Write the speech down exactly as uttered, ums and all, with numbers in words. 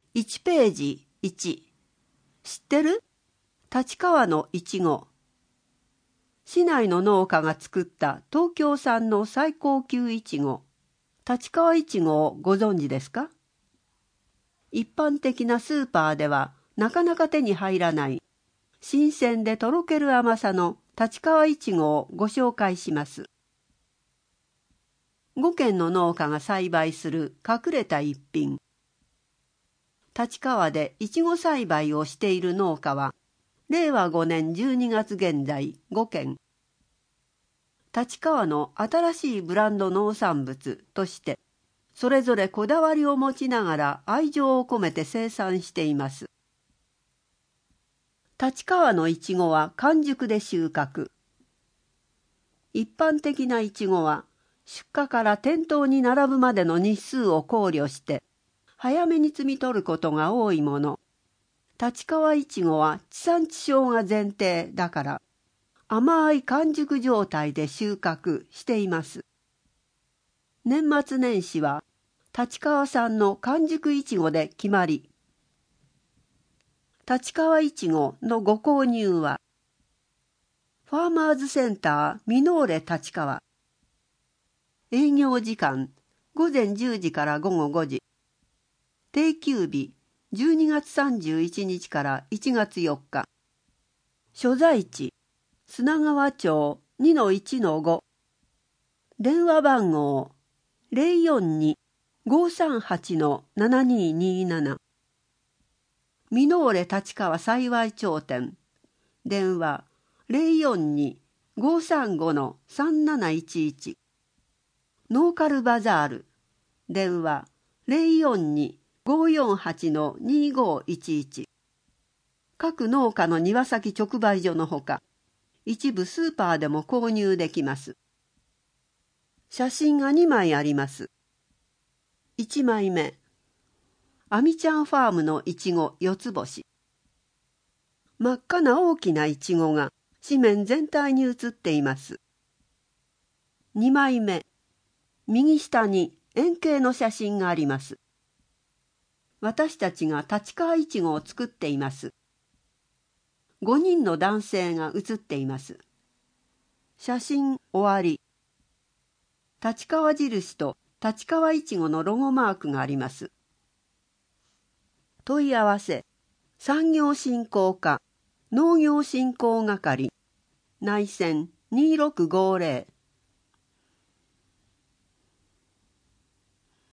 いちページいち。知ってる？立川のいちご。市内の農家が作った東京産の最高級いちご、立川いちごをご存知ですか？一般的なスーパーではなかなか手に入らない新鮮でとろける甘さの立川いちごをご紹介します。ごけんの農家が栽培する隠れた一品。立川でいちご栽培をしている農家はれいわごねんじゅうにがつ現在ごけん。立川の新しいブランド農産物としてそれぞれこだわりを持ちながら愛情を込めて生産しています。立川のいちごは完熟で収穫。一般的ないちごは出荷から店頭に並ぶまでの日数を考慮して早めに摘み取ることが多いもの。立川いちごは地産地消が前提だから甘い完熟状態で収穫しています。年末年始は立川産の完熟いちごで決まり。立川いちごのご購入はファーマーズセンターミノーレ立川。営業時間ごぜんじゅうじからごごごじ。定休日じゅうにがつさんじゅういちにちからいちがつよっか。所在地砂川町 にのいちのご。電話番号 ゼロよんに ごさんはち ななにになな。ミノーレ立川幸町店。電話 ゼロよんに ごさんご さんなないちいち。ノーカルバザール。電話 ゼロよんに ごよんはち にごいちいち。各農家の庭先直売所のほか、一部スーパーでも購入できます。写真がにまいあります。いちまいめ。あみちゃんファームのいちごよつぼし。真っ赤な大きないちごが紙面全体に写っています。にまいめ。右下に円形の写真があります。私たちが立川いちごを作っています。ごにんの男性が写っています。写真終わり。立川印と立川いちごのロゴマークがあります。問い合わせ産業振興課農業振興係内線にろくごぜろ